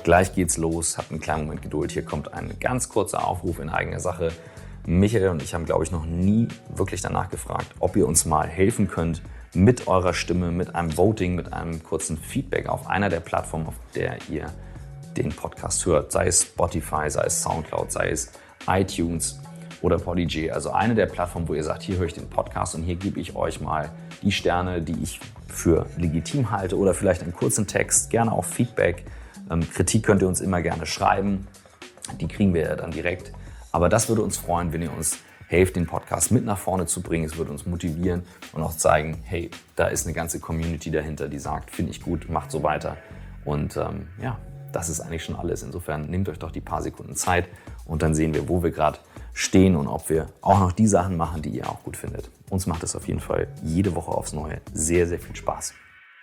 Gleich geht's los, habt einen kleinen Moment Geduld. Hier kommt ein ganz kurzer Aufruf in eigener Sache. Michael und ich haben, glaube ich, noch nie wirklich danach gefragt, ob ihr uns mal helfen könnt mit eurer Stimme, mit einem Voting, mit einem kurzen Feedback auf einer der Plattformen, auf der ihr den Podcast hört. Sei es Spotify, sei es Soundcloud, sei es iTunes oder Podigy. Also eine der Plattformen, wo ihr sagt, hier höre ich den Podcast und hier gebe ich euch mal die Sterne, die ich für legitim halte oder vielleicht einen kurzen Text, gerne auch Feedback. Kritik könnt ihr uns immer gerne schreiben, die kriegen wir ja dann direkt. Aber das würde uns freuen, wenn ihr uns helft, den Podcast mit nach vorne zu bringen. Es würde uns motivieren und auch zeigen, hey, da ist eine ganze Community dahinter, die sagt, finde ich gut, macht so weiter. Und ja, das ist eigentlich schon alles. Insofern nehmt euch doch die paar Sekunden Zeit und dann sehen wir, wo wir gerade stehen und ob wir auch noch die Sachen machen, die ihr auch gut findet. Uns macht es auf jeden Fall jede Woche aufs Neue sehr, sehr viel Spaß.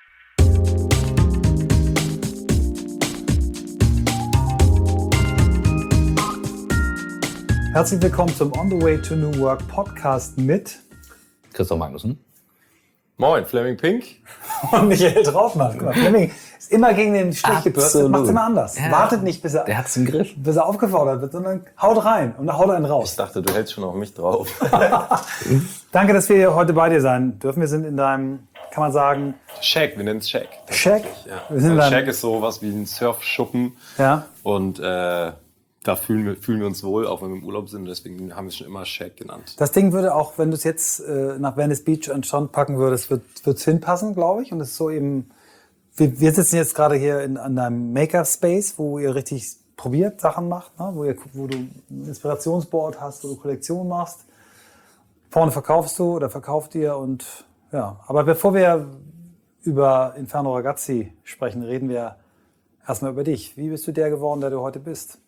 Herzlich willkommen zum On the Way to New Work Podcast mit Christoph Magnussen. Moin, Fleming Pink. Und Michael Trautmann. Guck mal, Fleming ist immer gegen den Strich gebürstet, macht es immer anders. Ja. Wartet nicht, bis Der hat's im Griff. er aufgefordert wird, sondern haut rein und dann haut einen Ich raus. dachte, du hältst schon auf mich drauf. Danke, dass wir heute bei dir sein dürfen. Wir sind in deinem, kann man sagen, Shack, wir nennen es Shack. Shack. Ja. Wir sind in Shack deinem, ist sowas wie ein Surfschuppen. ja. Und da fühlen wir uns wohl, auch wenn wir im Urlaub sind. Deswegen haben wir es schon immer Shack genannt. Das Ding würde auch, wenn du es jetzt nach Venice Beach an den Strand packen würdest, wird es hinpassen, glaube ich. Und es ist so eben, wir sitzen jetzt gerade hier an deinem Maker-Space, wo ihr richtig probiert, Sachen macht, ne? Wo du ein Inspirationsboard hast, wo du Kollektionen machst. Vorne verkaufst du oder verkauft ihr und ja. Aber bevor wir über Inferno Ragazzi sprechen, reden wir erstmal über dich. Wie bist du der geworden, der du heute bist?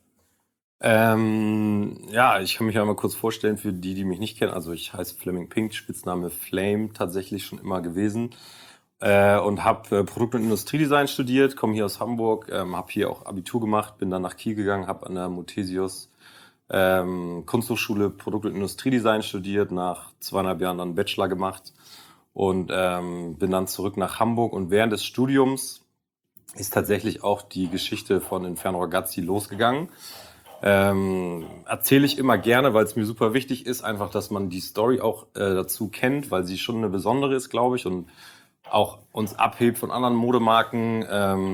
Ja, ich kann mich ja mal kurz vorstellen für die mich nicht kennen. Also ich heiße Fleming Pink, Spitzname Flame tatsächlich schon immer gewesen. Und habe Produkt- und Industriedesign studiert, komme hier aus Hamburg, habe hier auch Abitur gemacht, bin dann nach Kiel gegangen, habe an der Muthesius Kunsthochschule Produkt- und Industriedesign studiert, nach 2,5 Jahren dann einen Bachelor gemacht und bin dann zurück nach Hamburg. Und während des Studiums ist tatsächlich auch die Geschichte von Inferno Ragazzi losgegangen. Erzähle ich immer gerne, weil es mir super wichtig ist, einfach, dass man die Story auch dazu kennt, weil sie schon eine besondere ist, glaube ich, und auch uns abhebt von anderen Modemarken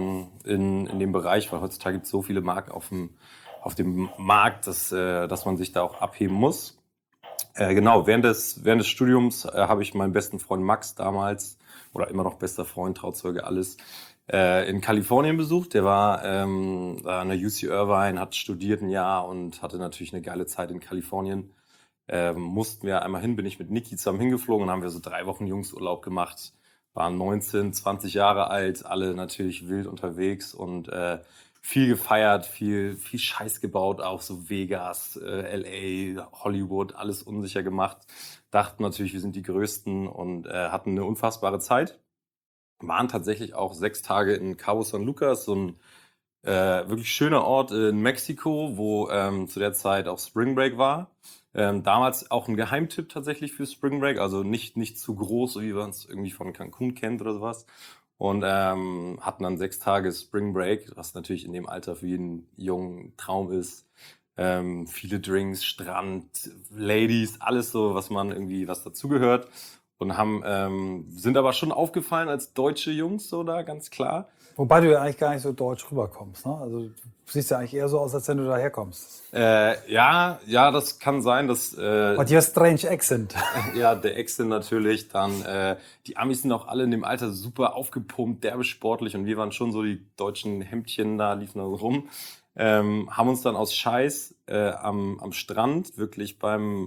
in dem Bereich, weil heutzutage gibt es so viele Marken auf dem Markt, dass man sich da auch abheben muss. Genau, während des Studiums habe ich meinen besten Freund Max damals, oder immer noch bester Freund, Trauzeuge, alles, in Kalifornien besucht. Der war an der UC Irvine, hat studiert ein Jahr und hatte natürlich eine geile Zeit in Kalifornien. Mussten wir einmal hin, bin ich mit Niki zusammen hingeflogen und haben wir so 3 Wochen Jungsurlaub gemacht. Waren 19, 20 Jahre alt, alle natürlich wild unterwegs und viel gefeiert, viel Scheiß gebaut, auch so Vegas, LA, Hollywood, alles unsicher gemacht. Dachten natürlich, wir sind die Größten und hatten eine unfassbare Zeit. Waren tatsächlich auch 6 Tage in Cabo San Lucas, so ein wirklich schöner Ort in Mexiko, wo zu der Zeit auch Spring Break war. Damals auch ein Geheimtipp tatsächlich für Spring Break, also nicht zu groß, so wie man es irgendwie von Cancun kennt oder sowas. Und hatten dann 6 Tage Spring Break, was natürlich in dem Alter für jeden jungen Traum ist. Viele Drinks, Strand, Ladies, alles so, was dazugehört. Und sind aber schon aufgefallen als deutsche Jungs, so da, ganz klar. Wobei du ja eigentlich gar nicht so deutsch rüberkommst, ne? Also du siehst ja eigentlich eher so aus, als wenn du da herkommst. Ja, das kann sein, dass... But your strange accent. Ja, der Accent natürlich. Dann die Amis sind auch alle in dem Alter super aufgepumpt, derbe sportlich. Und wir waren schon so die deutschen Hemdchen da, liefen da so rum. Haben uns dann aus Scheiß am Strand, wirklich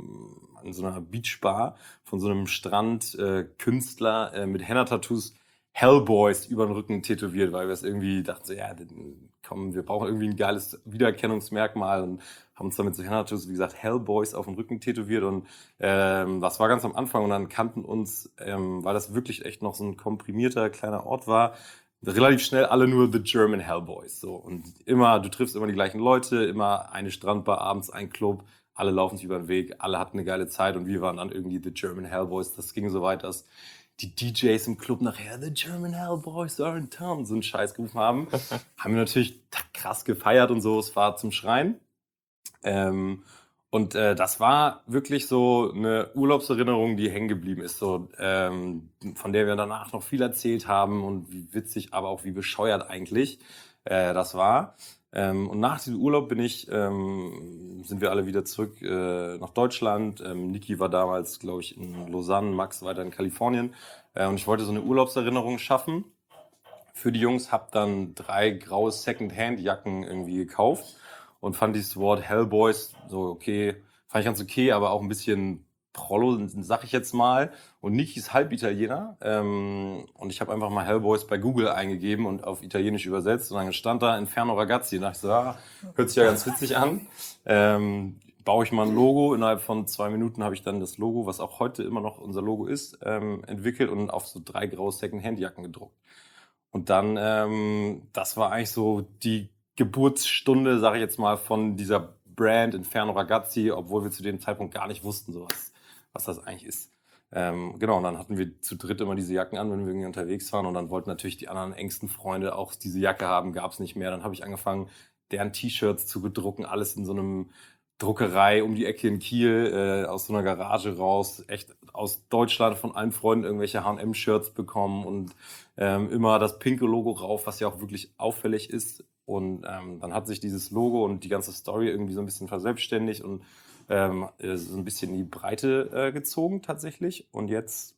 an so einer Beachbar von so einem Strandkünstler mit Henna-Tattoos Hellboys über den Rücken tätowiert, weil wir es irgendwie dachten, so, ja, komm, wir brauchen irgendwie ein geiles Wiedererkennungsmerkmal und haben uns damit so Henna-Tattoos, wie gesagt, Hellboys auf den Rücken tätowiert und das war ganz am Anfang und dann kannten uns, weil das wirklich echt noch so ein komprimierter kleiner Ort war, relativ schnell alle nur The German Hellboys. So. Und du triffst immer die gleichen Leute, immer eine Strandbar, abends ein Club, alle laufen sich über den Weg, alle hatten eine geile Zeit und wir waren dann irgendwie The German Hellboys. Das ging so weit, dass die DJs im Club nachher The German Hellboys are in town so einen Scheiß gerufen haben. Haben wir natürlich krass gefeiert und so, es war zum Schreien. Das war wirklich so eine Urlaubserinnerung, die hängen geblieben ist, so, von der wir danach noch viel erzählt haben und wie witzig, aber auch wie bescheuert eigentlich das war. Und nach diesem Urlaub sind wir alle wieder zurück nach Deutschland. Niki war damals, glaube ich, in Lausanne, Max weiter in Kalifornien. Und ich wollte so eine Urlaubserinnerung schaffen für die Jungs, habe dann 3 graue Second-Hand-Jacken irgendwie gekauft und fand dieses Wort Hellboys so okay, fand ich ganz okay, aber auch ein bisschen Prollo, sag ich jetzt mal. Und Niki ist halb Italiener und ich habe einfach mal Hellboys bei Google eingegeben und auf Italienisch übersetzt und dann stand da Inferno Ragazzi und dachte ich so, hört sich ja ganz witzig an. Baue ich mal ein Logo. Innerhalb von 2 Minuten habe ich dann das Logo, was auch heute immer noch unser Logo ist, entwickelt und auf so 3 graue Second-Hand-Jacken gedruckt. Und dann, das war eigentlich so die Geburtsstunde, sage ich jetzt mal, von dieser Brand Inferno Ragazzi, obwohl wir zu dem Zeitpunkt gar nicht wussten, so was das eigentlich ist. Genau, und dann hatten wir zu dritt immer diese Jacken an, wenn wir irgendwie unterwegs waren. Und dann wollten natürlich die anderen engsten Freunde auch diese Jacke haben, gab es nicht mehr. Dann habe ich angefangen, deren T-Shirts zu bedrucken, alles in so einem Druckerei um die Ecke in Kiel, aus so einer Garage raus, echt aus Deutschland von allen Freunden irgendwelche H&M-Shirts bekommen und immer das pinke Logo rauf, was ja auch wirklich auffällig ist. Und dann hat sich dieses Logo und die ganze Story irgendwie so ein bisschen verselbstständigt und so ein bisschen in die Breite gezogen tatsächlich. Und jetzt,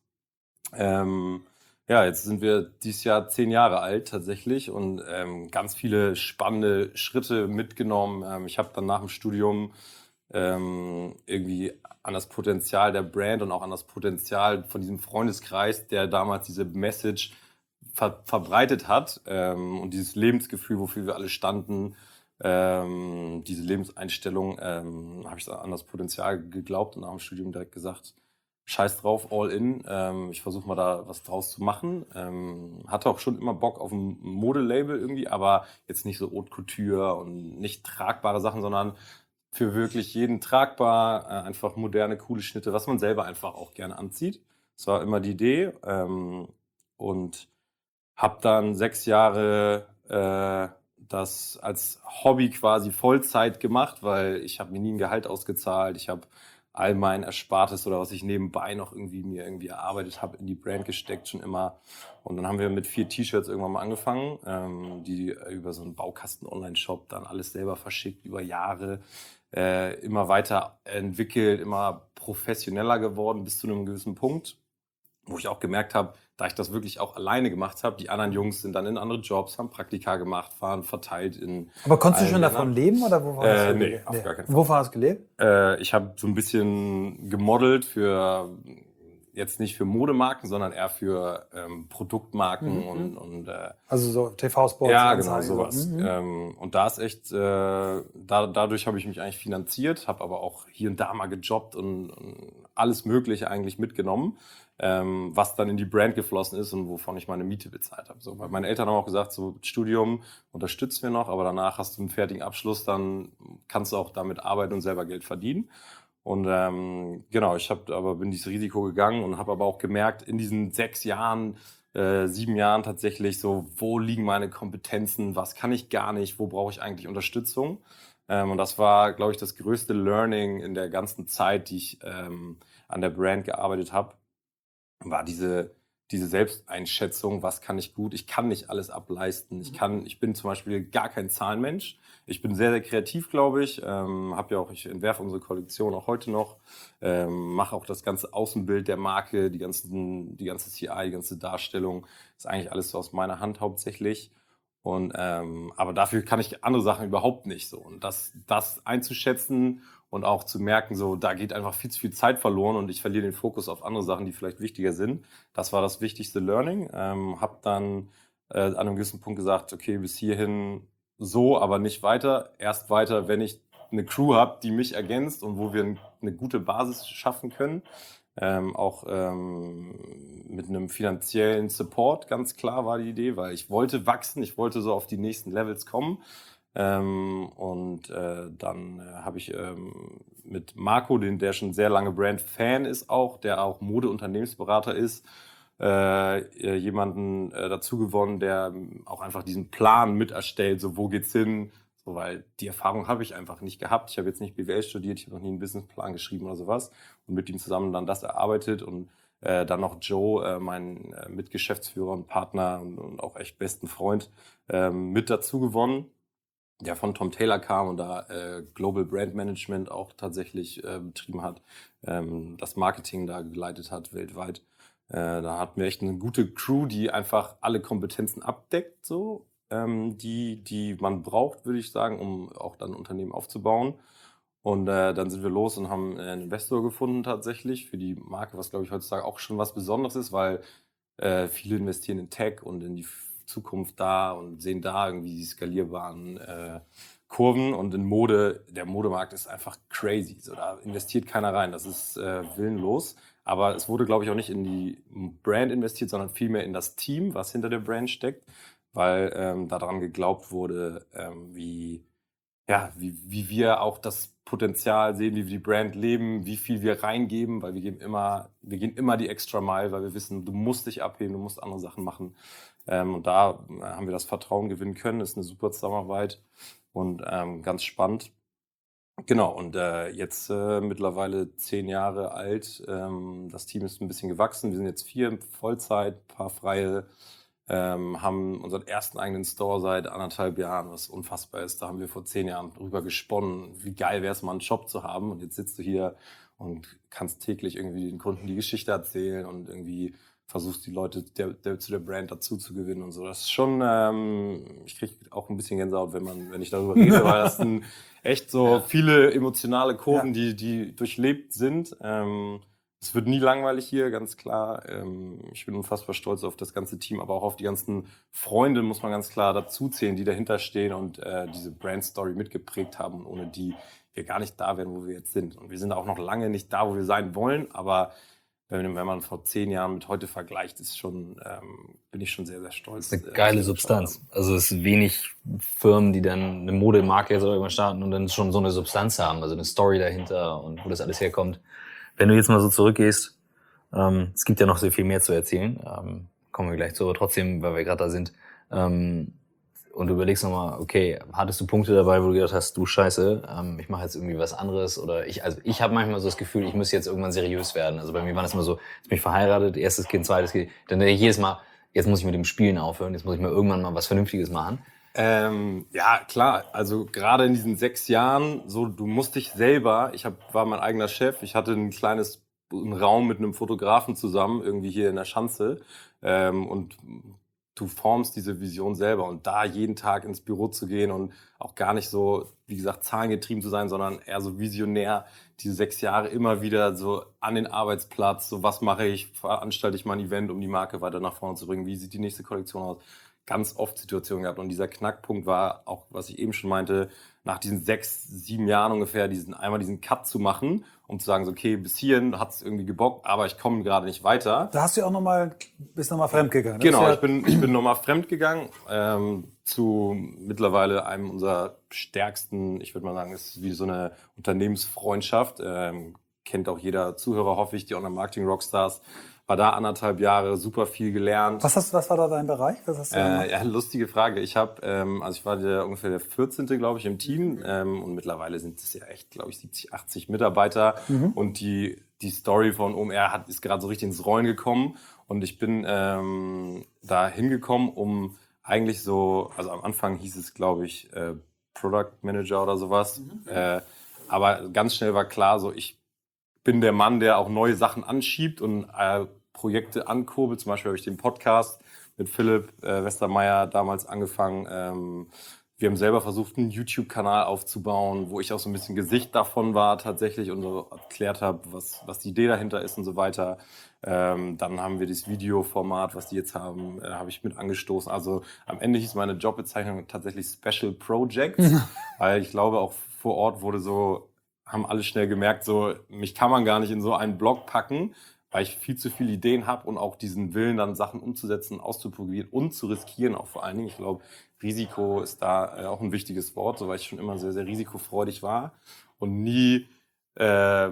jetzt sind wir dieses Jahr 10 Jahre alt tatsächlich und ganz viele spannende Schritte mitgenommen. Ich habe dann nach dem Studium irgendwie an das Potenzial der Brand und auch an das Potenzial von diesem Freundeskreis, der damals diese Message verbreitet hat und dieses Lebensgefühl, wofür wir alle standen, diese Lebenseinstellung, habe ich an das Potenzial geglaubt und nach dem Studium direkt gesagt, scheiß drauf, all in. Ich versuche mal da was draus zu machen. Hatte auch schon immer Bock auf ein Modelabel irgendwie, aber jetzt nicht so Haute Couture und nicht tragbare Sachen, sondern für wirklich jeden tragbar, einfach moderne, coole Schnitte, was man selber einfach auch gerne anzieht. Das war immer die Idee. Und habe dann 6 Jahre das als Hobby quasi Vollzeit gemacht, weil ich habe mir nie ein Gehalt ausgezahlt. Ich habe all mein Erspartes oder was ich nebenbei noch mir erarbeitet habe, in die Brand gesteckt schon immer. Und dann haben wir mit 4 T-Shirts irgendwann mal angefangen, die über so einen Baukasten-Online-Shop dann alles selber verschickt, über Jahre immer weiter entwickelt, immer professioneller geworden bis zu einem gewissen Punkt, wo ich auch gemerkt habe, da ich das wirklich auch alleine gemacht habe, die anderen Jungs sind dann in andere Jobs, haben Praktika gemacht, waren verteilt in. Aber konntest du schon davon leben oder wovon hast du gelebt? Auf gar keinen Fall. Wovon hast du gelebt? Ich habe so ein bisschen gemodelt jetzt nicht für Modemarken, sondern eher für Produktmarken und also so TV-Spots. ja, genau, sowas. Und da ist echt, dadurch habe ich mich eigentlich finanziert, habe aber auch hier und da mal gejobbt und alles Mögliche eigentlich mitgenommen, was dann in die Brand geflossen ist und wovon ich meine Miete bezahlt habe. So, weil meine Eltern haben auch gesagt, so Studium unterstützen wir noch, aber danach hast du einen fertigen Abschluss, dann kannst du auch damit arbeiten und selber Geld verdienen. Und genau, bin dieses Risiko gegangen und habe aber auch gemerkt, in diesen 6 Jahren, 7 Jahren tatsächlich so, wo liegen meine Kompetenzen, was kann ich gar nicht, wo brauche ich eigentlich Unterstützung? Und das war, glaube ich, das größte Learning in der ganzen Zeit, die ich an der Brand gearbeitet habe, war diese Selbsteinschätzung, was kann ich gut, ich kann nicht alles ableisten, ich bin zum Beispiel gar kein Zahlenmensch, ich bin sehr, sehr kreativ, glaube ich, ich entwerfe unsere Kollektion auch heute noch, mache auch das ganze Außenbild der Marke, die ganze CI, die ganze Darstellung, ist eigentlich alles so aus meiner Hand hauptsächlich. Und aber dafür kann ich andere Sachen überhaupt nicht so. Und das einzuschätzen und auch zu merken, so da geht einfach viel zu viel Zeit verloren und ich verliere den Fokus auf andere Sachen, die vielleicht wichtiger sind. Das war das wichtigste Learning. Habe dann an einem gewissen Punkt gesagt, okay, bis hierhin so, aber nicht weiter. Erst weiter, wenn ich eine Crew habe, die mich ergänzt und wo wir eine gute Basis schaffen können. Auch mit einem finanziellen Support, ganz klar war die Idee, weil ich wollte wachsen, ich wollte so auf die nächsten Levels kommen. Dann habe ich mit Marco, der schon sehr lange Brand-Fan ist auch, der auch Modeunternehmensberater ist, jemanden dazu gewonnen, der auch einfach diesen Plan mit erstellt, so wo geht's hin, so, weil die Erfahrung habe ich einfach nicht gehabt. Ich habe jetzt nicht BWL studiert, ich habe noch nie einen Businessplan geschrieben oder sowas und mit ihm zusammen dann das erarbeitet und dann noch Joe, mein Mitgeschäftsführer und Partner und auch echt besten Freund, mit dazu gewonnen, der von Tom Taylor kam und da Global Brand Management auch tatsächlich betrieben hat, das Marketing da geleitet hat weltweit. Da hatten wir echt eine gute Crew, die einfach alle Kompetenzen abdeckt, so die man braucht, würde ich sagen, um auch dann ein Unternehmen aufzubauen. Und dann sind wir los und haben einen Investor gefunden tatsächlich für die Marke, was glaube ich heutzutage auch schon was Besonderes ist, weil viele investieren in Tech und in die Zukunft da und sehen da irgendwie die skalierbaren Kurven. Und in Mode, der Modemarkt ist einfach crazy. So, da investiert keiner rein. Das ist willenlos. Aber es wurde, glaube ich, auch nicht in die Brand investiert, sondern vielmehr in das Team, was hinter der Brand steckt, weil daran geglaubt wurde, wie wir auch das Potenzial sehen, wie wir die Brand leben, wie viel wir reingeben, weil wir gehen immer die extra Mile, weil wir wissen, du musst dich abheben, du musst andere Sachen machen. Und da haben wir das Vertrauen gewinnen können, ist eine super Zusammenarbeit und ganz spannend. Genau, und jetzt mittlerweile 10 Jahre alt. Das Team ist ein bisschen gewachsen. Wir sind jetzt 4 in Vollzeit, paar Freie. Haben unseren ersten eigenen Store seit 1,5 Jahren, was unfassbar ist. Da haben wir vor 10 Jahren drüber gesponnen, wie geil wäre es mal, einen Shop zu haben. Und jetzt sitzt du hier und kannst täglich irgendwie den Kunden die Geschichte erzählen und irgendwie versuchst die Leute zu der Brand dazu zu gewinnen und so. Das ist schon, ich kriege auch ein bisschen Gänsehaut, wenn ich darüber rede, weil das sind echt so viele emotionale Kurven, die durchlebt sind. Es wird nie langweilig hier, ganz klar. Ich bin unfassbar stolz auf das ganze Team, aber auch auf die ganzen Freunde, muss man ganz klar dazu zählen, die dahinter stehen und diese Brand-Story mitgeprägt haben und ohne die wir gar nicht da wären, wo wir jetzt sind. Und wir sind auch noch lange nicht da, wo wir sein wollen, aber wenn man vor 10 Jahren mit heute vergleicht, bin ich schon sehr, sehr stolz. Das ist eine geile Substanz. Also es ist wenig Firmen, die dann eine Modemarke jetzt irgendwann starten und dann schon so eine Substanz haben, also eine Story dahinter und wo das alles herkommt. Wenn du jetzt mal so zurückgehst, es gibt ja noch sehr viel mehr zu erzählen, kommen wir gleich zu, aber trotzdem, weil wir gerade da sind, und du überlegst nochmal, okay, hattest du Punkte dabei, wo du gedacht hast, du Scheiße, ich mache jetzt irgendwie was anderes oder ich habe manchmal so das Gefühl, ich muss jetzt irgendwann seriös werden. Also bei mir war das immer so, jetzt bin ich verheiratet, erstes Kind, zweites Kind, dann denke ich jedes Mal, jetzt muss ich mit dem Spielen aufhören, jetzt muss ich mal irgendwann mal was Vernünftiges machen. Ja, klar. Also gerade in diesen 6 Jahren, so du musst dich selber, war mein eigener Chef, ich hatte einen Raum mit einem Fotografen zusammen, irgendwie hier in der Schanze, und du formst diese Vision selber und da jeden Tag ins Büro zu gehen und auch gar nicht so, wie gesagt, zahlengetrieben zu sein, sondern eher so visionär, diese 6 Jahre immer wieder so an den Arbeitsplatz, so was mache ich, veranstalte ich mal ein Event, um die Marke weiter nach vorne zu bringen, wie sieht die nächste Kollektion aus? Ganz oft Situationen gehabt und dieser Knackpunkt war auch, was ich eben schon meinte, nach diesen 6, 7 Jahren ungefähr einmal diesen Cut zu machen, um zu sagen, so, okay, bis hierhin hat es irgendwie gebockt, aber ich komme gerade nicht weiter. Da hast du auch bist nochmal fremdgegangen. Genau, ich bin nochmal fremdgegangen zu mittlerweile einem unserer stärksten, ich würde mal sagen, es ist wie so eine Unternehmensfreundschaft. Kennt auch jeder Zuhörer, hoffe ich, die Online-Marketing-Rockstars. War da 1,5 Jahre, super viel gelernt. Was war da dein Bereich? Was hast du gemacht? Ja, lustige Frage. Ich war ungefähr der 14. glaube ich im Team und mittlerweile sind es ja echt, glaube ich, 70, 80 Mitarbeiter und die Story von OMR ist gerade so richtig ins Rollen gekommen und ich bin da hingekommen, um eigentlich so, also am Anfang hieß es, glaube ich, Product Manager oder sowas, aber ganz schnell war klar, so ich bin der Mann, der auch neue Sachen anschiebt und Projekte ankurbelt. Zum Beispiel habe ich den Podcast mit Philipp Westermeier damals angefangen. Wir haben selber versucht, einen YouTube-Kanal aufzubauen, wo ich auch so ein bisschen Gesicht davon war tatsächlich und so erklärt habe, was die Idee dahinter ist und so weiter. Dann haben wir das Videoformat, was die jetzt haben, habe ich mit angestoßen. Also am Ende hieß meine Jobbezeichnung tatsächlich Special Projects, weil ich glaube auch vor Ort haben alle schnell gemerkt, so mich kann man gar nicht in so einen Blog packen, weil ich viel zu viele Ideen habe und auch diesen Willen, dann Sachen umzusetzen, auszuprobieren und zu riskieren auch vor allen Dingen. Ich glaube, Risiko ist da auch ein wichtiges Wort, so weil ich schon immer sehr, sehr risikofreudig war und nie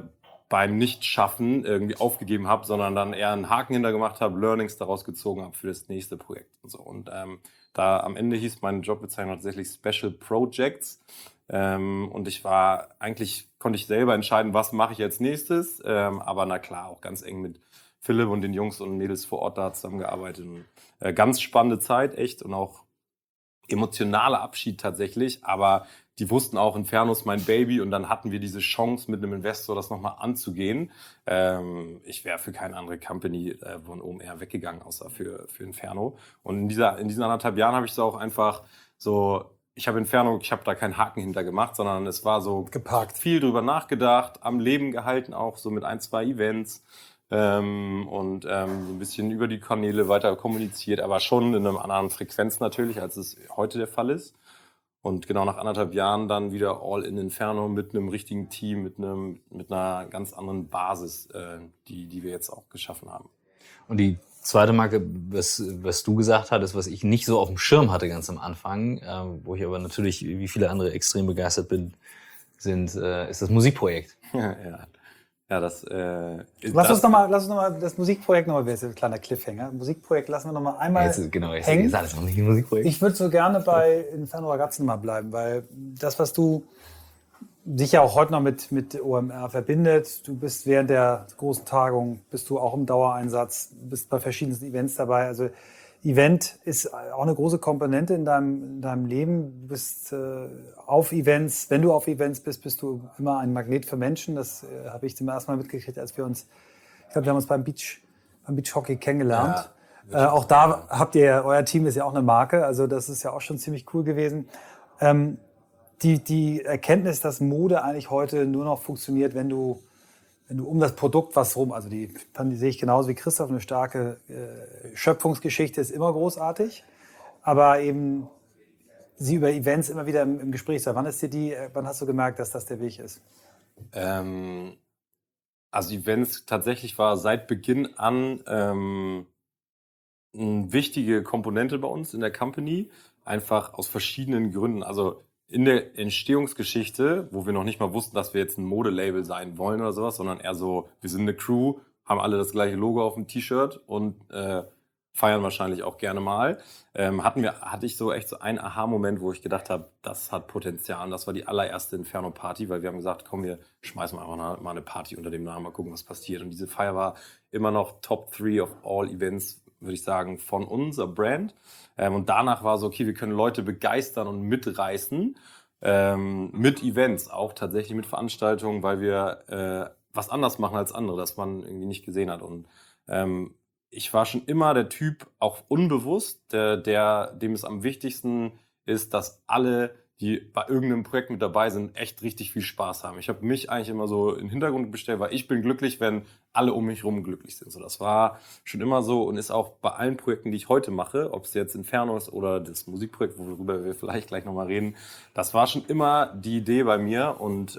beim Nichtschaffen irgendwie aufgegeben habe, sondern dann eher einen Haken hintergemacht habe, Learnings daraus gezogen habe für das nächste Projekt und so. Und da am Ende hieß meine Jobbezeichnung tatsächlich Special Projects. Und konnte ich selber entscheiden, was mache ich als nächstes. Aber na klar, auch ganz eng mit Philipp und den Jungs und Mädels vor Ort da zusammengearbeitet. Und, ganz spannende Zeit, echt. Und auch emotionaler Abschied tatsächlich. Aber die wussten auch, Inferno ist mein Baby. Und dann hatten wir diese Chance, mit einem Investor das nochmal anzugehen. Ich wäre für keine andere Company von OMR weggegangen, außer für Inferno. Und in diesen 1,5 Jahren habe ich so auch einfach so... Ich habe da keinen Haken hinter gemacht, sondern es war so geparkt. Viel drüber nachgedacht, am Leben gehalten, auch so mit 1, 2 Events so ein bisschen über die Kanäle weiter kommuniziert, aber schon in einer anderen Frequenz natürlich, als es heute der Fall ist. Und genau nach 1,5 Jahren dann wieder all in Inferno mit einem richtigen Team, mit einer ganz anderen Basis, die wir jetzt auch geschaffen haben. Und die zweite Marke, was du gesagt hattest, was ich nicht so auf dem Schirm hatte ganz am Anfang, wo ich aber natürlich wie viele andere extrem begeistert bin, ist das Musikprojekt. Ja, das. Lass uns noch mal das Musikprojekt nochmal, wäre jetzt ein kleiner Cliffhanger. Musikprojekt lassen wir noch mal einmal hängen. Jetzt alles noch nicht ein Musikprojekt. Ich würde so gerne bei Inferno Ragazzi mal bleiben, weil das, was du dich ja auch heute noch mit OMR verbindet. Du bist während der großen Tagung, bist du auch im Dauereinsatz, bist bei verschiedensten Events dabei. Also Event ist auch eine große Komponente in deinem Leben. Du bist auf Events, wenn du auf Events bist du immer ein Magnet für Menschen. Das habe ich zum ersten Mal mitgekriegt, als wir uns beim Beachhockey kennengelernt. Ja, auch da euer Team ist ja auch eine Marke, also das ist ja auch schon ziemlich cool gewesen. Die Erkenntnis, dass Mode eigentlich heute nur noch funktioniert, wenn du um das Produkt was rum, also die sehe ich genauso wie Christoph, eine starke Schöpfungsgeschichte ist immer großartig, aber eben sie über Events immer wieder im Gespräch sein. Wann hast du gemerkt, dass das der Weg ist? Also Events tatsächlich war seit Beginn an eine wichtige Komponente bei uns in der Company, einfach aus verschiedenen Gründen. Also in der Entstehungsgeschichte, wo wir noch nicht mal wussten, dass wir jetzt ein Modelabel sein wollen oder sowas, sondern eher so, wir sind eine Crew, haben alle das gleiche Logo auf dem T-Shirt und feiern wahrscheinlich auch gerne mal. Hatte ich so echt so einen Aha-Moment, wo ich gedacht habe, das hat Potenzial. Und das war die allererste Inferno-Party, weil wir haben gesagt, komm, wir schmeißen einfach mal eine Party unter dem Namen, mal gucken, was passiert. Und diese Feier war immer noch Top 3 of all Events, würde ich sagen, von unserer Brand. Und danach war so, okay, wir können Leute begeistern und mitreißen, mit Events, auch tatsächlich mit Veranstaltungen, weil wir was anders machen als andere, das man irgendwie nicht gesehen hat. Und ich war schon immer der Typ, auch unbewusst, dem es am wichtigsten ist, dass alle, die bei irgendeinem Projekt mit dabei sind, echt richtig viel Spaß haben. Ich habe mich eigentlich immer so in den Hintergrund gestellt, weil ich bin glücklich, wenn alle um mich herum glücklich sind. So, das war schon immer so und ist auch bei allen Projekten, die ich heute mache, ob es jetzt Inferno ist oder das Musikprojekt, worüber wir vielleicht gleich nochmal reden, das war schon immer die Idee bei mir und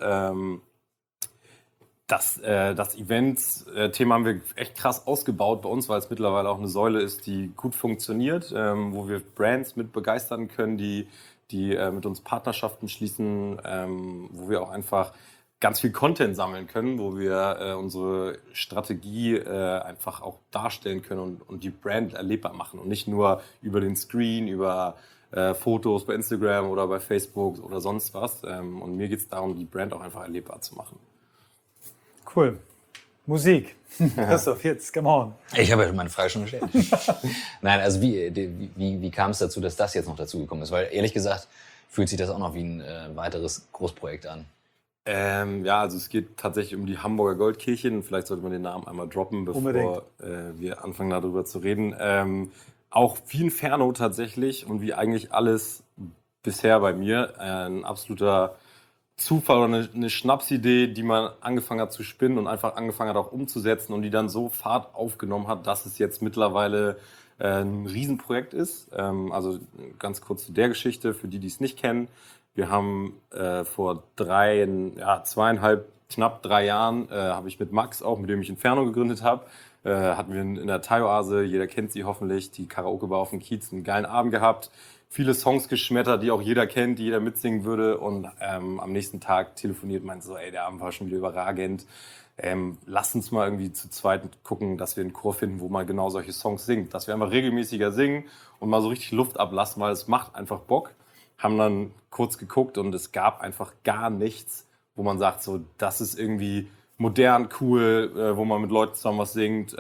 das Events-Thema haben wir echt krass ausgebaut bei uns, weil es mittlerweile auch eine Säule ist, die gut funktioniert, wo wir Brands mit begeistern können, die mit uns Partnerschaften schließen, wo wir auch einfach ganz viel Content sammeln können, wo wir unsere Strategie einfach auch darstellen können und die Brand erlebbar machen und nicht nur über den Screen, über Fotos bei Instagram oder bei Facebook oder sonst was. Und mir geht es darum, die Brand auch einfach erlebbar zu machen. Cool. Musik. Christoph, jetzt, come on. Ich habe ja meine Frage schon gestellt. Nein, also wie kam es dazu, dass das jetzt noch dazugekommen ist? Weil ehrlich gesagt fühlt sich das auch noch wie ein weiteres Großprojekt an. Also es geht tatsächlich um die Hamburger Goldkirchen. Vielleicht sollte man den Namen einmal droppen, bevor wir anfangen darüber zu reden. Auch wie Inferno tatsächlich und wie eigentlich alles bisher bei mir ein absoluter Zufall oder eine Schnapsidee, die man angefangen hat zu spinnen und einfach angefangen hat auch umzusetzen und die dann so Fahrt aufgenommen hat, dass es jetzt mittlerweile ein Riesenprojekt ist. Also ganz kurz zu der Geschichte, für die es nicht kennen. Wir haben vor 2,5, knapp 3 Jahren, habe ich mit Max auch, mit dem ich Inferno gegründet habe, hatten wir in der Thai-Oase, jeder kennt sie hoffentlich, die Karaoke-Bar auf dem Kiez, einen geilen Abend gehabt. Viele Songs geschmettert, die auch jeder kennt, die jeder mitsingen würde. Und am nächsten Tag telefoniert man so, der Abend war schon wieder überragend. Lass uns mal irgendwie zu zweit gucken, dass wir einen Chor finden, wo man genau solche Songs singt. Dass wir einfach regelmäßiger singen und mal so richtig Luft ablassen, weil es macht einfach Bock. Haben dann kurz geguckt und es gab einfach gar nichts, wo man sagt, so, das ist irgendwie modern, cool, wo man mit Leuten zusammen was singt.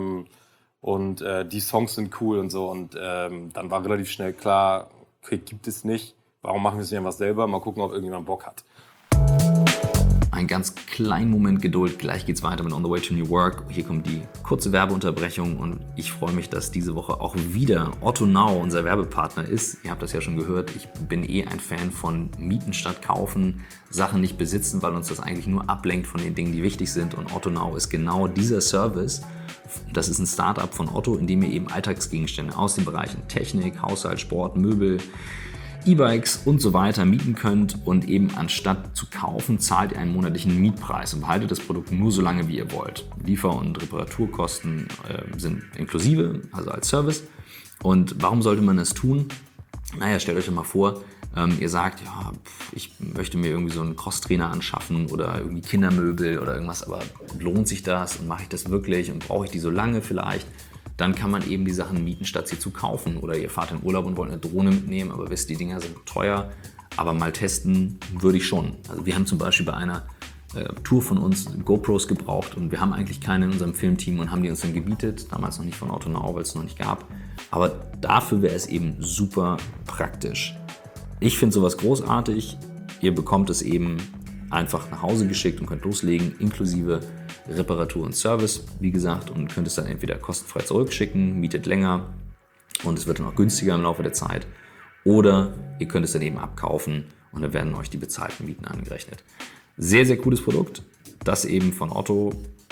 Und die Songs sind cool und so. Und dann war relativ schnell klar, okay, gibt es nicht. Warum machen wir es nicht einfach selber? Mal gucken, ob irgendjemand Bock hat. Einen ganz kleinen Moment Geduld, gleich geht's weiter mit On the Way to New Work. Hier kommt die kurze Werbeunterbrechung und ich freue mich, dass diese Woche auch wieder Otto Now unser Werbepartner ist. Ihr habt das ja schon gehört, ich bin ein Fan von Mieten statt Kaufen, Sachen nicht besitzen, weil uns das eigentlich nur ablenkt von den Dingen, die wichtig sind. Und Otto Now ist genau dieser Service. Das ist ein Startup von Otto, in dem ihr eben Alltagsgegenstände aus den Bereichen Technik, Haushalt, Sport, Möbel, E-Bikes und so weiter mieten könnt und eben anstatt zu kaufen, zahlt ihr einen monatlichen Mietpreis und behaltet das Produkt nur so lange, wie ihr wollt. Liefer- und Reparaturkosten sind inklusive, also als Service. Und warum sollte man das tun? Naja, stellt euch doch mal vor, ihr sagt, ja, ich möchte mir irgendwie so einen Crosstrainer anschaffen oder irgendwie Kindermöbel oder irgendwas, aber lohnt sich das und mache ich das wirklich und brauche ich die so lange vielleicht? Dann kann man eben die Sachen mieten, statt sie zu kaufen. Oder ihr fahrt in Urlaub und wollt eine Drohne mitnehmen, aber wisst, die Dinger sind teuer. Aber mal testen würde ich schon. Also wir haben zum Beispiel bei einer Tour von uns GoPros gebraucht und wir haben eigentlich keine in unserem Filmteam und haben die uns dann gebietet. Damals noch nicht von Otto Now, weil es noch nicht gab. Aber dafür wäre es eben super praktisch. Ich finde sowas großartig. Ihr bekommt es eben einfach nach Hause geschickt und könnt loslegen, inklusive Reparatur und Service, wie gesagt, und könnt es dann entweder kostenfrei zurückschicken, mietet länger und es wird dann auch günstiger im Laufe der Zeit. Oder ihr könnt es dann eben abkaufen und dann werden euch die bezahlten Mieten angerechnet. Sehr, sehr cooles Produkt. Das eben von Otto,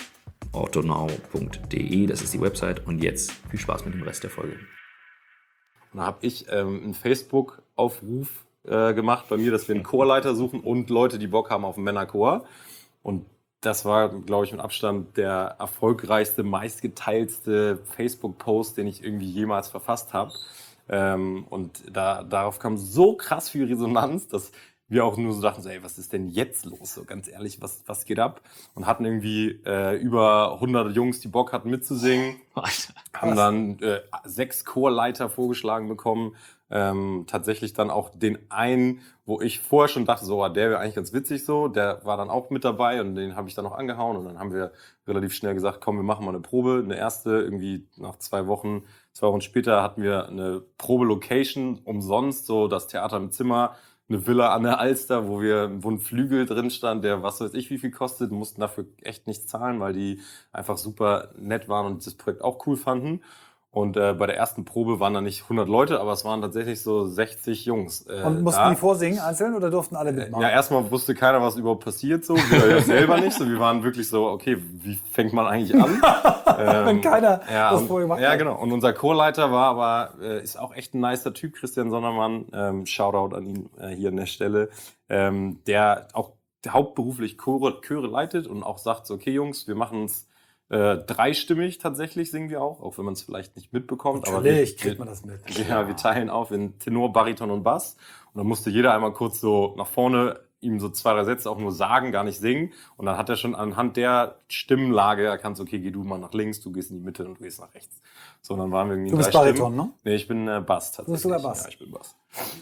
ottonow.de, das ist die Website. Und jetzt viel Spaß mit dem Rest der Folge. Da habe ich einen Facebook-Aufruf gemacht bei mir, dass wir einen Chorleiter suchen und Leute, die Bock haben auf einen Männerchor. Und das war, glaube ich, mit Abstand der erfolgreichste, meistgeteilste Facebook-Post, den ich irgendwie jemals verfasst habe. Und darauf kam so krass viel Resonanz, dass wir auch nur so dachten, so, ey, was ist denn jetzt los? So ganz ehrlich, was geht ab? Und hatten irgendwie über 100 Jungs, die Bock hatten mitzusingen. Haben dann 6 Chorleiter vorgeschlagen bekommen. Tatsächlich dann auch den einen, wo ich vorher schon dachte, so, der wäre eigentlich ganz witzig so. Der war dann auch mit dabei und den habe ich dann noch angehauen. Und dann haben wir relativ schnell gesagt, komm, wir machen mal eine Probe. Eine erste, irgendwie nach 2 Wochen. 2 Wochen später hatten wir eine Probe-Location umsonst, so das Theater im Zimmer. Eine Villa an der Alster, wo ein Flügel drin stand, der was weiß ich wie viel kostet, mussten dafür echt nichts zahlen, weil die einfach super nett waren und das Projekt auch cool fanden. Und bei der ersten Probe waren da nicht 100 Leute, aber es waren tatsächlich so 60 Jungs. Und mussten die vorsingen einzeln oder durften alle mitmachen? Ja, erstmal wusste keiner, was überhaupt passiert, so. Wir ja selber nicht. So, wir waren wirklich so, okay, wie fängt man eigentlich an? Wenn keiner das vorher gemacht hat. Ja, genau. Und unser Chorleiter war aber, ist auch echt ein nicer Typ, Christian Sonnermann. Shoutout an ihn hier an der Stelle. Der auch hauptberuflich Chöre leitet und auch sagt so, okay Jungs, wir machen uns dreistimmig tatsächlich singen wir auch wenn man es vielleicht nicht mitbekommt. Natürlich kriegt man das mit. Ja, wir teilen auf in Tenor, Bariton und Bass. Und dann musste jeder einmal kurz so nach vorne ihm so 2, 3 Sätze auch nur sagen, gar nicht singen. Und dann hat er schon anhand der Stimmenlage erkannt, okay, geh du mal nach links, du gehst in die Mitte und du gehst nach rechts. So, und dann waren wir irgendwie Du bist Bariton, ne? Nee, ich bin Bass tatsächlich. Du bist sogar Bass. Ja, ich bin Bass.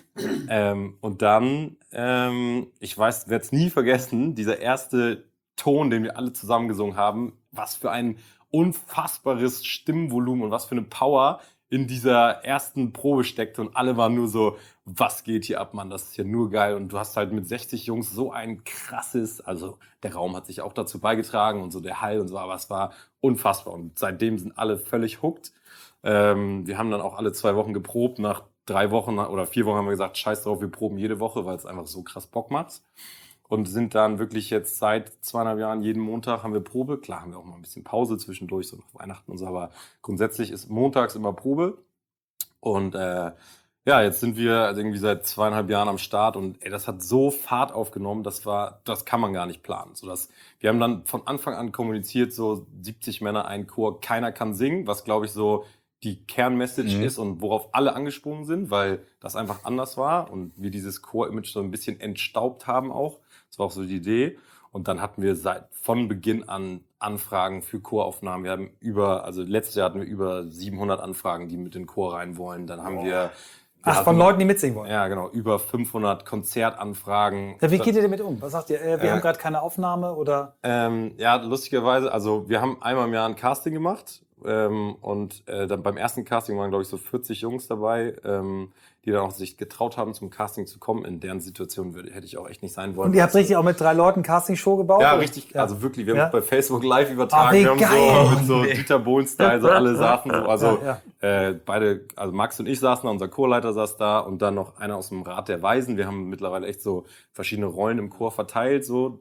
Und dann, ich werde es nie vergessen, dieser erste Ton, den wir alle zusammen gesungen haben, was für ein unfassbares Stimmvolumen und was für eine Power in dieser ersten Probe steckte und alle waren nur so, was geht hier ab, Mann, das ist ja nur geil und du hast halt mit 60 Jungs so ein krasses, also der Raum hat sich auch dazu beigetragen und so der Hall und so, aber es war unfassbar und seitdem sind alle völlig hooked. Wir haben dann auch alle 2 Wochen geprobt, nach 3 Wochen oder 4 Wochen haben wir gesagt, scheiß drauf, wir proben jede Woche, weil es einfach so krass Bock macht. Und sind dann wirklich jetzt seit 2,5 Jahren jeden Montag haben wir Probe. Klar haben wir auch mal ein bisschen Pause zwischendurch, so nach Weihnachten und so, aber grundsätzlich ist montags immer Probe. Und jetzt sind wir irgendwie seit 2,5 Jahren am Start und das hat so Fahrt aufgenommen, das kann man gar nicht planen. Wir haben dann von Anfang an kommuniziert, so 70 Männer, ein Chor, keiner kann singen, was glaube ich so die Kernmessage ist und worauf alle angesprungen sind, weil das einfach anders war und wir dieses Chor-Image so ein bisschen entstaubt haben auch. Das war auch so die Idee. Und dann hatten wir von Beginn an Anfragen für Choraufnahmen. Wir haben letztes Jahr hatten wir über 700 Anfragen, die mit in den Chor rein wollen. Dann haben wir von Leuten, die mitsingen wollen. Ja, genau. Über 500 Konzertanfragen. Ja, wie geht ihr damit um? Was sagt ihr? Wir haben gerade keine Aufnahme oder? Ja, lustigerweise, also wir haben einmal im Jahr ein Casting gemacht. Und dann beim ersten Casting waren, glaube ich, so 40 Jungs dabei, die dann auch sich getraut haben, zum Casting zu kommen. In deren Situation hätte ich auch echt nicht sein wollen. Und ihr habt richtig auch mit 3 Leuten Castingshow gebaut? Ja, oder? richtig. Ja. Also wirklich, wir haben es bei Facebook live übertragen. Wie Wir haben geil. so mit so Dieter Bohlen-Style, so alle saßen so. Also Ja. beide, also Max und ich saßen da, unser Chorleiter saß da und dann noch einer aus dem Rat der Weisen. Wir haben mittlerweile echt so verschiedene Rollen im Chor verteilt, so.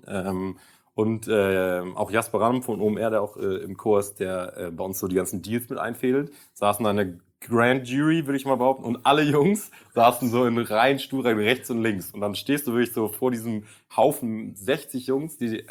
Und auch Jasper Ramm von OMR, der auch im Chor ist, der bei uns so die ganzen Deals mit einfädelt, saßen da eine Grand Jury, würde ich mal behaupten, und alle Jungs saßen so in Reihen, Stuhlreihen rechts und links. Und dann stehst du wirklich so vor diesem Haufen 60 Jungs, die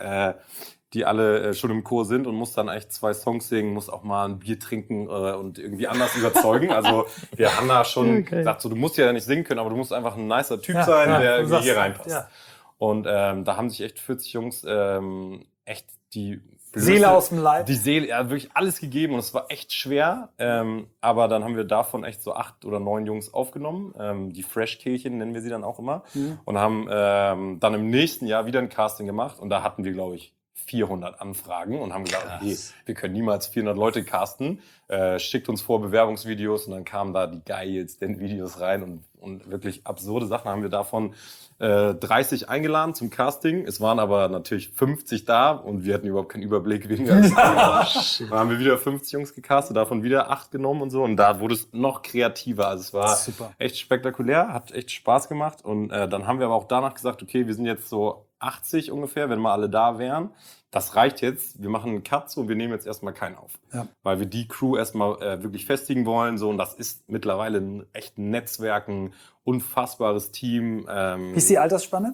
alle schon im Chor sind und musst dann echt 2 Songs singen, musst auch mal ein Bier trinken und irgendwie anders überzeugen. Also wir haben da schon gesagt, so, du musst ja nicht singen können, aber du musst einfach ein nicer Typ sein, der irgendwie hier reinpasst. Ja. Und da haben sich echt 40 Jungs echt die Seele aus dem Leib. Die Seele, ja, wirklich alles gegeben und es war echt schwer. Aber dann haben wir davon echt so 8 oder 9 Jungs aufgenommen. Die Fresh-Kehlchen nennen wir sie dann auch immer. Und haben dann im nächsten Jahr wieder ein Casting gemacht und da hatten wir, glaube ich, 400 Anfragen und haben gesagt, okay, wir können niemals 400 Leute casten. Schickt uns vor Bewerbungsvideos und dann kamen da die geilsten Videos rein und wirklich absurde Sachen haben wir davon 30 eingeladen zum Casting. Es waren aber natürlich 50 da und wir hatten überhaupt keinen Überblick, wen wir alles dann haben wir wieder 50 Jungs gecastet, davon wieder 8 genommen und so. Und da wurde es noch kreativer. Also es war echt spektakulär, hat echt Spaß gemacht. Und dann haben wir aber auch danach gesagt, okay, wir sind jetzt so 80 ungefähr, wenn mal alle da wären. Das reicht jetzt. Wir machen einen Cut so und wir nehmen jetzt erstmal keinen auf. Ja. Weil wir die Crew erstmal wirklich festigen wollen. So. Und das ist mittlerweile ein echt Netzwerk, ein unfassbares Team. Wie ist die Altersspanne?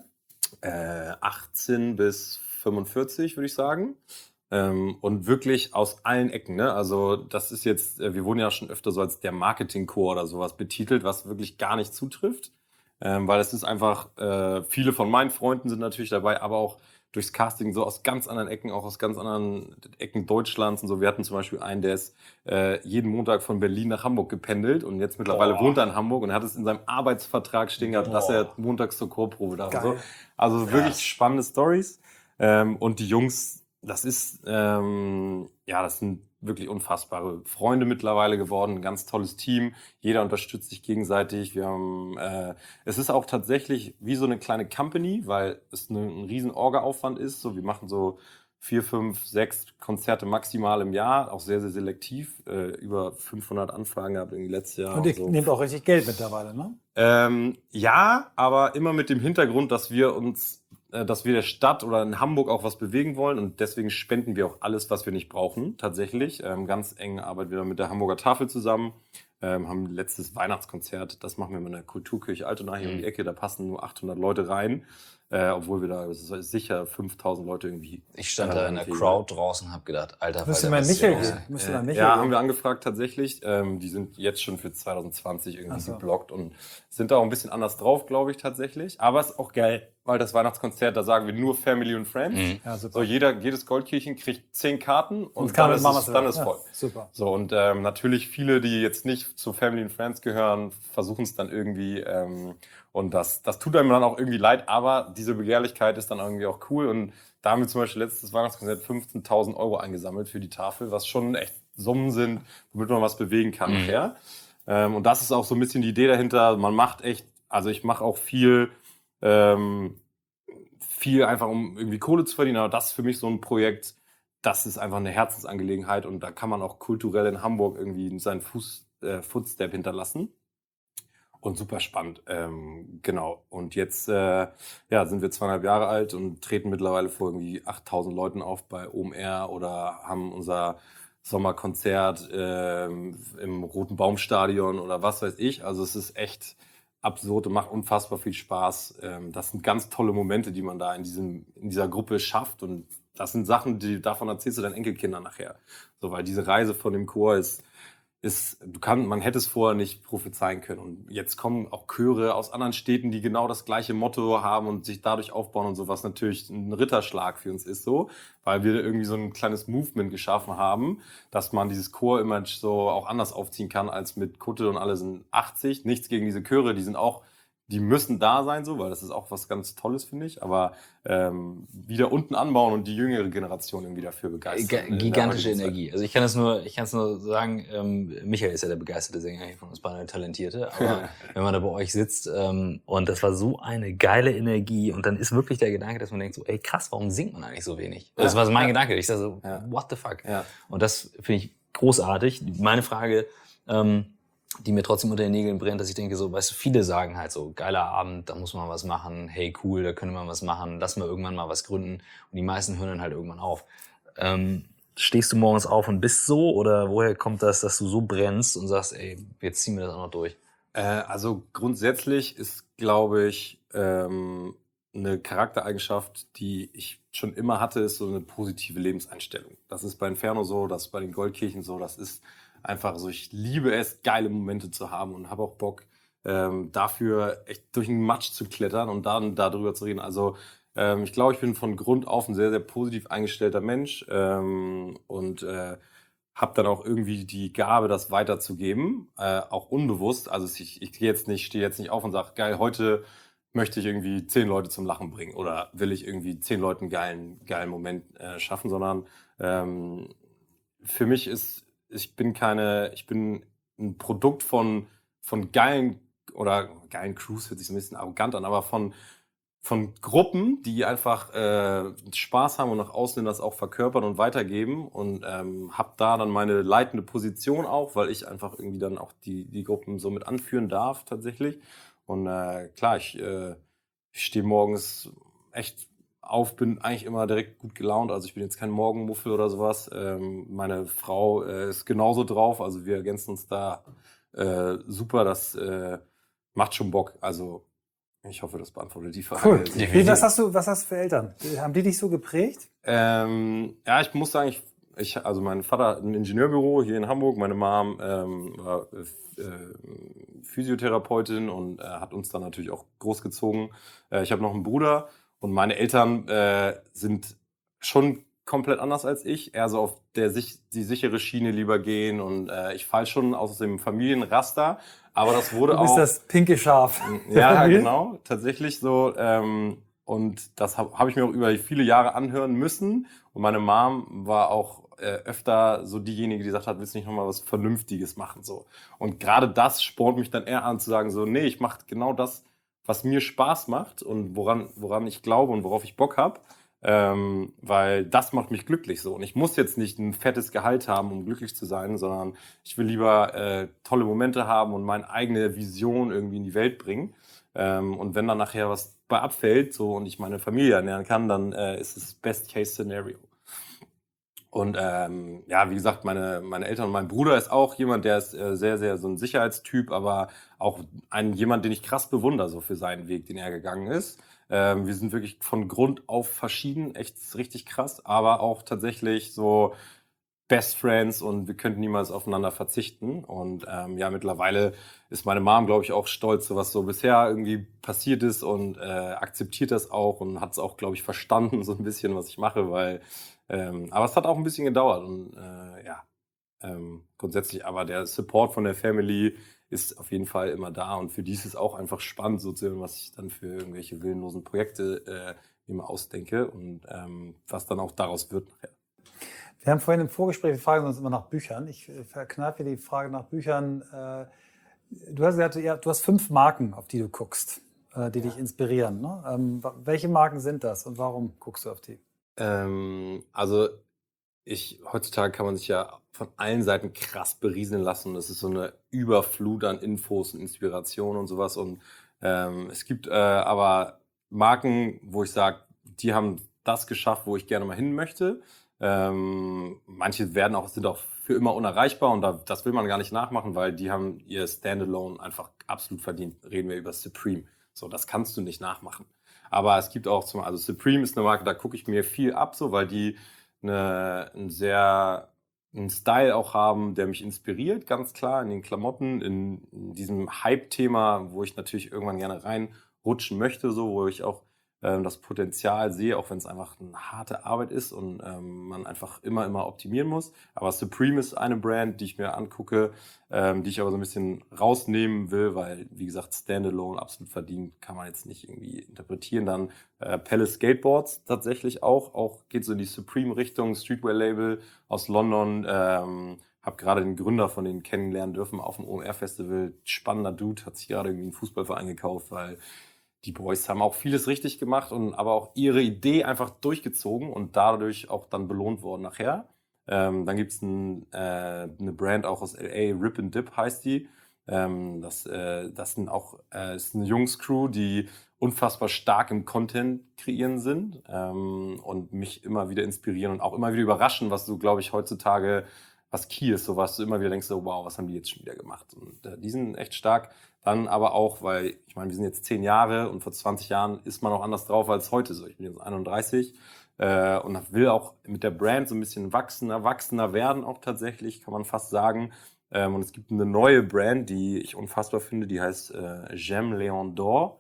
18 bis 45, würde ich sagen. Und wirklich aus allen Ecken. Ne? Also das ist jetzt, wir wurden ja schon öfter so als der Marketingchor oder sowas betitelt, was wirklich gar nicht zutrifft. Weil es ist einfach, viele von meinen Freunden sind natürlich dabei, aber auch durchs Casting so aus ganz anderen Ecken, auch aus ganz anderen Ecken Deutschlands und so. Wir hatten zum Beispiel einen, der ist jeden Montag von Berlin nach Hamburg gependelt und jetzt mittlerweile wohnt er in Hamburg und hat es in seinem Arbeitsvertrag stehen gehabt, dass er montags zur Chorprobe darf. Und so. Also wirklich spannende Storys. Und die Jungs, das ist, das sind wirklich unfassbare Freunde mittlerweile geworden, ein ganz tolles Team. Jeder unterstützt sich gegenseitig. Wir haben, es ist auch tatsächlich wie so eine kleine Company, weil es ein riesen Orga-Aufwand ist. So, wir machen so 4, 5, 6 Konzerte maximal im Jahr, auch sehr, sehr selektiv. Über 500 Anfragen gehabt irgendwie letztes Jahr. Und ihr nehmt auch richtig Geld mittlerweile, ne? Ja, aber immer mit dem Hintergrund, dass wir der Stadt oder in Hamburg auch was bewegen wollen und deswegen spenden wir auch alles, was wir nicht brauchen, tatsächlich. Ganz eng arbeiten wir mit der Hamburger Tafel zusammen, haben letztes Weihnachtskonzert, das machen wir mit der Kulturkirche Altona hier um die Ecke, da passen nur 800 Leute rein, obwohl wir da sicher 5000 Leute irgendwie... Ich stand da in der Crowd draußen und habe gedacht, Alter, müsste mal Michael gehen. Ja, haben wir angefragt tatsächlich. Die sind jetzt schon für 2020 irgendwie geblockt und sind da auch ein bisschen anders drauf, glaube ich, tatsächlich. Aber es ist auch geil, weil das Weihnachtskonzert, da sagen wir nur Family und Friends. Ja, super. So, jedes Goldkirchen kriegt 10 Karten und dann ist voll. Super. So, und natürlich viele, die jetzt nicht zu Family und Friends gehören, versuchen es dann irgendwie und das tut einem dann auch irgendwie leid, aber diese Begehrlichkeit ist dann irgendwie auch cool und da haben wir zum Beispiel letztes Weihnachtskonzert 15.000 € eingesammelt für die Tafel, was schon echt Summen sind, womit man was bewegen kann nachher. Und das ist auch so ein bisschen die Idee dahinter. Man macht echt, also ich mache auch viel einfach, um irgendwie Kohle zu verdienen, aber das ist für mich so ein Projekt, das ist einfach eine Herzensangelegenheit und da kann man auch kulturell in Hamburg irgendwie seinen Footstep hinterlassen. Und super spannend, genau. Und jetzt sind wir 2,5 Jahre alt und treten mittlerweile vor irgendwie 8.000 Leuten auf bei OMR oder haben unser Sommerkonzert im Roten Baumstadion oder was weiß ich. Also es ist echt absurd und macht unfassbar viel Spaß. Das sind ganz tolle Momente, die man da in dieser Gruppe schafft und das sind Sachen, davon erzählst du deinen Enkelkindern nachher. So, weil diese Reise von dem Chor ist man hätte es vorher nicht prophezeien können. Und jetzt kommen auch Chöre aus anderen Städten, die genau das gleiche Motto haben und sich dadurch aufbauen und so, was natürlich ein Ritterschlag für uns ist so, weil wir irgendwie so ein kleines Movement geschaffen haben, dass man dieses Chor-Image so auch anders aufziehen kann als mit Kutte und alle sind 80. Nichts gegen diese Chöre, die müssen da sein, so, weil das ist auch was ganz Tolles, finde ich. Aber wieder unten anbauen und die jüngere Generation irgendwie dafür begeistern. Gigantische Energie. Also ich kann es nur sagen, Michael ist ja der begeisterte Sänger hier von uns beiden, der Talentierte. Aber wenn man da bei euch sitzt und das war so eine geile Energie und dann ist wirklich der Gedanke, dass man denkt so, ey krass, warum singt man eigentlich so wenig? Das war so mein Gedanke. Ich dachte so, what the fuck? Ja. Und das finde ich großartig. Meine Frage, die mir trotzdem unter den Nägeln brennt, dass ich denke so, weißt du, viele sagen halt so, geiler Abend, da muss man was machen, hey cool, da können wir was machen, lass mal irgendwann mal was gründen und die meisten hören dann halt irgendwann auf. Stehst du morgens auf und bist so oder woher kommt das, dass du so brennst und sagst, ey, jetzt ziehen wir das auch noch durch? Also grundsätzlich ist, glaube ich, eine Charaktereigenschaft, die ich schon immer hatte, ist so eine positive Lebenseinstellung. Das ist bei Inferno so, das ist bei den Goldkirchen so, das ist einfach so, ich liebe es, geile Momente zu haben und habe auch Bock, dafür echt durch den Matsch zu klettern und dann darüber zu reden. Also ich glaube, ich bin von Grund auf ein sehr, sehr positiv eingestellter Mensch und habe dann auch irgendwie die Gabe, das weiterzugeben, auch unbewusst. Also ich stehe jetzt nicht auf und sage, geil, heute möchte ich irgendwie 10 Leute zum Lachen bringen oder will ich irgendwie 10 Leuten einen geilen Moment schaffen, sondern für mich ich bin ein Produkt von geilen Crews, hört sich so ein bisschen arrogant an, aber von Gruppen, die einfach Spaß haben und nach außen das auch verkörpern und weitergeben und habe da dann meine leitende Position auch, weil ich einfach irgendwie dann auch die Gruppen so mit anführen darf tatsächlich. Und klar, ich stehe morgens echt auf, bin eigentlich immer direkt gut gelaunt. Also ich bin jetzt kein Morgenmuffel oder sowas. Meine Frau ist genauso drauf. Also wir ergänzen uns da super. Das macht schon Bock. Also ich hoffe, das beantwortet die Frage. Cool. Was hast du für Eltern? Haben die dich so geprägt? Ja, ich muss sagen, also mein Vater hat ein Ingenieurbüro hier in Hamburg. Meine Mom war Physiotherapeutin und hat uns dann natürlich auch großgezogen. Ich habe noch einen Bruder. Und meine Eltern sind schon komplett anders als ich, eher so auf die sichere Schiene lieber gehen und ich falle schon aus dem Familienraster, aber das wurde auch... Du bist das pinke Schaf. Ja, genau, tatsächlich so und das hab ich mir auch über viele Jahre anhören müssen und meine Mom war auch öfter so diejenige, die gesagt hat, willst du nicht nochmal was Vernünftiges machen, so. Und gerade das spornt mich dann eher an zu sagen so, nee, ich mache genau das, was mir Spaß macht und woran ich glaube und worauf ich Bock habe, weil das macht mich glücklich so. Und ich muss jetzt nicht ein fettes Gehalt haben, um glücklich zu sein, sondern ich will lieber tolle Momente haben und meine eigene Vision irgendwie in die Welt bringen. Und wenn dann nachher was bei abfällt so und ich meine Familie ernähren kann, dann ist es Best-Case-Szenario. Und ja, wie gesagt, meine Eltern und mein Bruder ist auch jemand, der ist sehr, sehr so ein Sicherheitstyp, aber auch jemand, den ich krass bewundere, so für seinen Weg, den er gegangen ist. Wir sind wirklich von Grund auf verschieden, echt richtig krass, aber auch tatsächlich so Best Friends und wir könnten niemals aufeinander verzichten. Und ja, mittlerweile ist meine Mom, glaube ich, auch stolz, so was so bisher irgendwie passiert ist und akzeptiert das auch und hat es auch, glaube ich, verstanden, so ein bisschen, was ich mache, weil aber es hat auch ein bisschen gedauert und ja, grundsätzlich aber der Support von der Family ist auf jeden Fall immer da und für die ist es auch einfach spannend, so zu hören, was ich dann für irgendwelche willenlosen Projekte mir ausdenke und was dann auch daraus wird nachher. Wir haben vorhin im Vorgespräch, wir fragen uns immer nach Büchern. Ich verkneife die Frage nach Büchern. Du hast gesagt, ja, du hast 5 Marken, auf die du guckst, die dich inspirieren. Ne? Welche Marken sind das und warum guckst du auf die? Also heutzutage kann man sich ja von allen Seiten krass berieseln lassen. Das ist so eine Überflut an Infos und Inspiration und sowas. Und es gibt aber Marken, wo ich sage, die haben das geschafft, wo ich gerne mal hin möchte. Manche sind auch für immer unerreichbar und das will man gar nicht nachmachen, weil die haben ihr Standalone einfach absolut verdient. Reden wir über Supreme. So, das kannst du nicht nachmachen. Aber es gibt auch also Supreme ist eine Marke, da gucke ich mir viel ab, so, weil die eine einen Style auch haben, der mich inspiriert, ganz klar, in den Klamotten, in diesem Hype-Thema, wo ich natürlich irgendwann gerne reinrutschen möchte, so, wo ich auch das Potenzial sehe, auch wenn es einfach eine harte Arbeit ist und man einfach immer optimieren muss. Aber Supreme ist eine Brand, die ich mir angucke, die ich aber so ein bisschen rausnehmen will, weil, wie gesagt, Standalone absolut verdient, kann man jetzt nicht irgendwie interpretieren. Dann Palace Skateboards tatsächlich auch geht so in die Supreme-Richtung, Streetwear-Label aus London. Habe gerade den Gründer von denen kennenlernen dürfen auf dem OMR-Festival. Spannender Dude, hat sich gerade irgendwie einen Fußballverein gekauft, weil die Boys haben auch vieles richtig gemacht und aber auch ihre Idee einfach durchgezogen und dadurch auch dann belohnt worden nachher. Dann gibt's eine Brand auch aus LA, Rip and Dip heißt die. Das sind auch ist eine Jungs-Crew, die unfassbar stark im Content kreieren sind und mich immer wieder inspirieren und auch immer wieder überraschen, was du, glaube ich, heutzutage was key ist, so was du immer wieder denkst, so, wow, was haben die jetzt schon wieder gemacht? Und die sind echt stark. Dann aber auch, weil, ich meine, wir sind jetzt 10 Jahre und vor 20 Jahren ist man auch anders drauf als heute so. Ich bin jetzt 31 und will auch mit der Brand so ein bisschen erwachsener werden auch tatsächlich, kann man fast sagen. Und es gibt eine neue Brand, die ich unfassbar finde, die heißt J'aime Léon d'Or.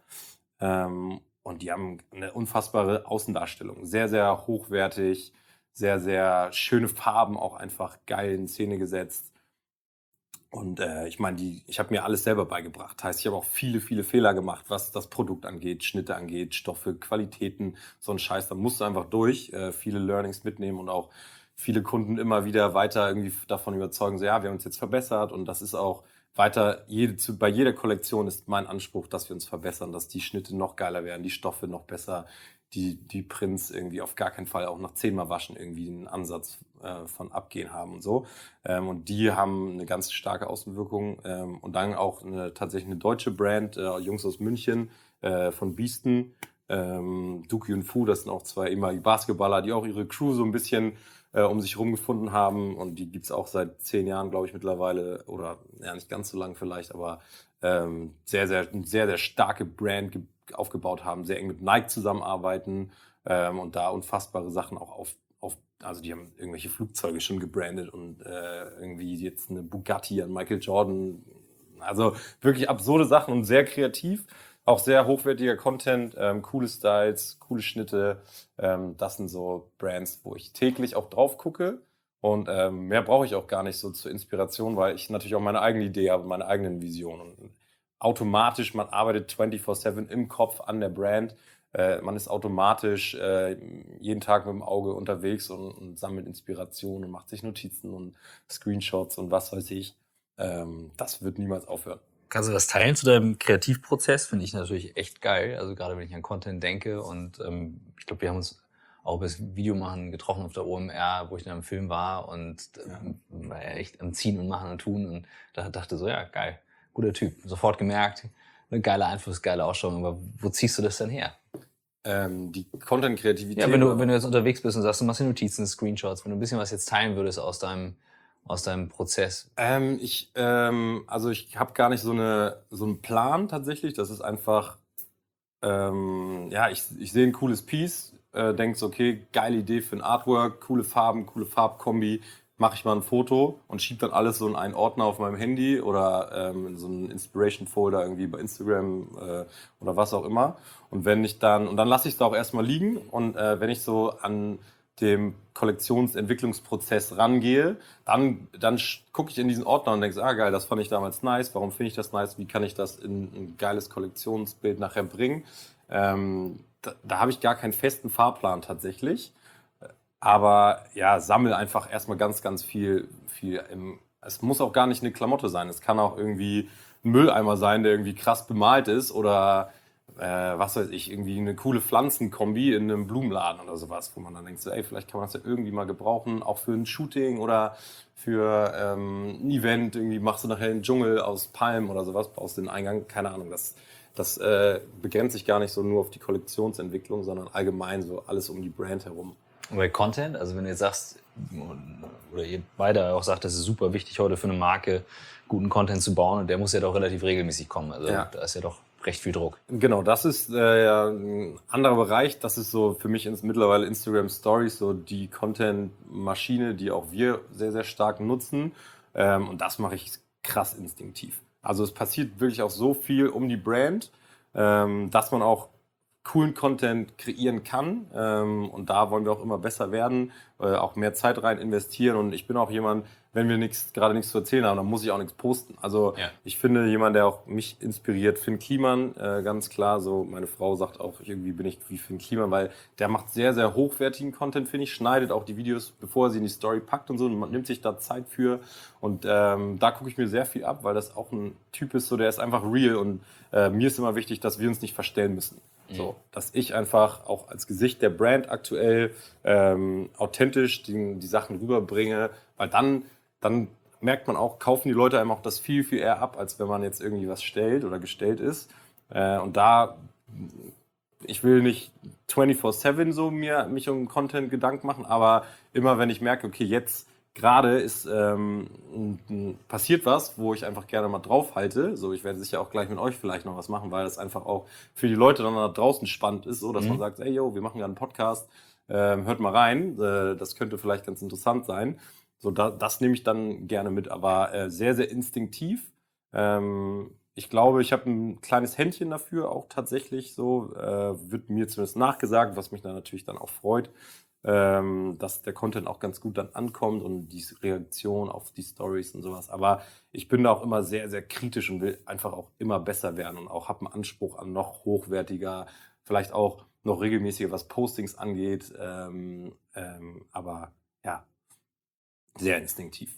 Und die haben eine unfassbare Außendarstellung. Sehr, sehr hochwertig, sehr, sehr schöne Farben, auch einfach geil in Szene gesetzt. Und ich meine, ich habe mir alles selber beigebracht. Heißt, ich habe auch viele Fehler gemacht, was das Produkt angeht, Schnitte angeht, Stoffe, Qualitäten, so ein Scheiß. Da musst du einfach durch, viele Learnings mitnehmen und auch viele Kunden immer wieder weiter irgendwie davon überzeugen, so ja, wir haben uns jetzt verbessert und das ist auch weiter, bei jeder Kollektion ist mein Anspruch, dass wir uns verbessern, dass die Schnitte noch geiler werden, die Stoffe noch besser, die Prints irgendwie auf gar keinen Fall auch nach 10-mal Waschen irgendwie einen Ansatz von Abgehen haben und so. Und die haben eine ganz starke Außenwirkung. Und dann auch tatsächlich eine deutsche Brand, Jungs aus München, von Biesten, Duki und Fu, das sind auch 2 ehemalige Basketballer, die auch ihre Crew so ein bisschen um sich rum gefunden haben. Und die gibt's auch seit 10 Jahren, glaube ich, mittlerweile. Oder ja, nicht ganz so lang vielleicht, aber sehr starke Brand aufgebaut haben, sehr eng mit Nike zusammenarbeiten und da unfassbare Sachen auch also die haben irgendwelche Flugzeuge schon gebrandet und irgendwie jetzt eine Bugatti an Michael Jordan. Also wirklich absurde Sachen und sehr kreativ. Auch sehr hochwertiger Content, coole Styles, coole Schnitte. Das sind so Brands, wo ich täglich auch drauf gucke. Und mehr brauche ich auch gar nicht so zur Inspiration, weil ich natürlich auch meine eigene Idee habe, meine eigenen Visionen. Und automatisch, man arbeitet 24/7 im Kopf an der Brand. Man ist automatisch jeden Tag mit dem Auge unterwegs und sammelt Inspiration und macht sich Notizen und Screenshots und was weiß ich. Das wird niemals aufhören. Kannst du das teilen zu deinem Kreativprozess? Finde ich natürlich echt geil. Also gerade wenn ich an Content denke und ich glaube, wir haben uns auch bis Video machen getroffen auf der OMR, wo ich dann im Film war und war ja echt am Ziehen und Machen und Tun und da dachte so, ja geil, guter Typ. Sofort gemerkt, eine geile Einfluss, geile Ausstrahlung. Aber wo ziehst du das denn her? Die Content-Kreativität. Ja, wenn du jetzt unterwegs bist und sagst, du machst dir Notizen, Screenshots, wenn du ein bisschen was jetzt teilen würdest aus deinem Prozess. Ich habe gar nicht so einen Plan tatsächlich. Das ist einfach, ich sehe ein cooles Piece, denke so, okay, geile Idee für ein Artwork, coole Farben, coole Farbkombi, mache ich mal ein Foto und schiebe dann alles so in einen Ordner auf meinem Handy oder in so einen Inspiration-Folder irgendwie bei Instagram oder was auch immer. Und dann lasse ich es da auch erstmal liegen und wenn ich so an dem Kollektionsentwicklungsprozess rangehe, dann gucke ich in diesen Ordner und denke, geil, das fand ich damals nice, warum finde ich das nice, wie kann ich das in ein geiles Kollektionsbild nachher bringen. Da habe ich gar keinen festen Fahrplan tatsächlich, aber ja, sammle einfach erstmal ganz viel es muss auch gar nicht eine Klamotte sein, es kann auch irgendwie ein Mülleimer sein, der irgendwie krass bemalt ist oder was weiß ich, irgendwie eine coole Pflanzenkombi in einem Blumenladen oder sowas, wo man dann denkt, so, vielleicht kann man das ja irgendwie mal gebrauchen, auch für ein Shooting oder für ein Event, irgendwie machst du nachher einen Dschungel aus Palmen oder sowas, baust den Eingang, keine Ahnung, das begrenzt sich gar nicht so nur auf die Kollektionsentwicklung, sondern allgemein so alles um die Brand herum. Und bei Content, also wenn du jetzt sagst, oder ihr beide auch sagt, das ist super wichtig heute für eine Marke, guten Content zu bauen und der muss ja doch relativ regelmäßig kommen. Also da ist ja doch recht viel Druck. Genau, das ist ja ein anderer Bereich. Das ist so für mich mittlerweile Instagram Stories, so die Content-Maschine, die auch wir sehr, sehr stark nutzen. Und das mache ich krass instinktiv. Also es passiert wirklich auch so viel um die Brand, dass man auch coolen Content kreieren kann. Und da wollen wir auch immer besser werden, auch mehr Zeit rein investieren. Und ich bin auch jemand, wenn wir gerade nichts zu erzählen haben, dann muss ich auch nichts posten. Also ich finde jemand, der auch mich inspiriert, Finn Kliman, ganz klar. So meine Frau sagt auch, irgendwie bin ich wie Finn Kliman, weil der macht sehr, sehr hochwertigen Content, finde ich. Schneidet auch die Videos, bevor er sie in die Story packt und so. Und man nimmt sich da Zeit für. Und da gucke ich mir sehr viel ab, weil das auch ein Typ ist, so der ist einfach real. Und mir ist immer wichtig, dass wir uns nicht verstellen müssen. So, dass ich einfach auch als Gesicht der Brand aktuell authentisch die Sachen rüberbringe, weil dann merkt man auch, kaufen die Leute einem auch das viel, viel eher ab, als wenn man jetzt irgendwie was stellt oder gestellt ist. Und ich will nicht 24/7 so mich um Content Gedanken machen, aber immer wenn ich merke, okay, jetzt gerade ist passiert was, wo ich einfach gerne mal drauf halte. So, ich werde sicher auch gleich mit euch vielleicht noch was machen, weil das einfach auch für die Leute dann da draußen spannend ist, so dass man sagt, ey yo, wir machen ja einen Podcast, hört mal rein, das könnte vielleicht ganz interessant sein. So, das nehme ich dann gerne mit, aber sehr, sehr instinktiv. Ich glaube, ich habe ein kleines Händchen dafür auch tatsächlich so, wird mir zumindest nachgesagt, was mich dann natürlich dann auch freut, dass der Content auch ganz gut dann ankommt und die Reaktion auf die Stories und sowas. Aber ich bin da auch immer sehr, sehr kritisch und will einfach auch immer besser werden und auch habe einen Anspruch an noch hochwertiger, vielleicht auch noch regelmäßiger, was Postings angeht. Aber ja, sehr instinktiv.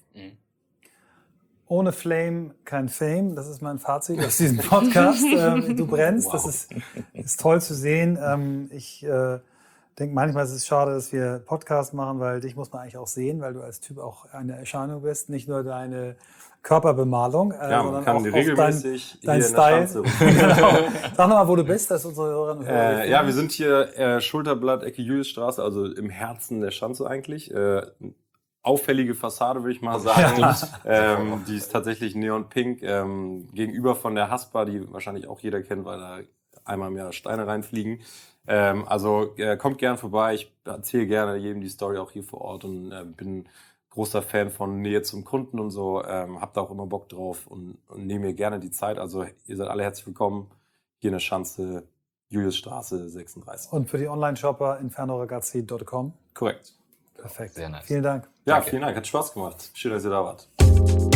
Ohne Flame kein Fame, das ist mein Fazit aus diesem Podcast. Du brennst, wow. Das ist toll zu sehen. Ich denke, manchmal ist es schade, dass wir Podcast machen, weil dich muss man eigentlich auch sehen, weil du als Typ auch eine Erscheinung bist, nicht nur deine Körperbemalung, sondern kann auch regelmäßig dein Style. Genau. Sag nochmal, wo du bist, dass unsere Hörerinnen und Hörer ja, wir sind hier Schulterblatt, Ecke Juliusstraße, also im Herzen der Schanze eigentlich. Auffällige Fassade, würde ich mal sagen. Ja. Die ist tatsächlich neonpink, gegenüber von der Haspa, die wahrscheinlich auch jeder kennt, weil da einmal im Jahr Steine reinfliegen. Also kommt gern vorbei, ich erzähle gerne jedem die Story auch hier vor Ort und bin großer Fan von Nähe zum Kunden und so, hab da auch immer Bock drauf und nehme mir gerne die Zeit. Also ihr seid alle herzlich willkommen hier in der Schanze, Juliusstraße 36. Und für die Online-Shopper infernoragazzi.com. Korrekt. Perfekt. Sehr nice. Vielen Dank. Ja, Danke. Vielen Dank. Hat Spaß gemacht. Schön, dass ihr da wart.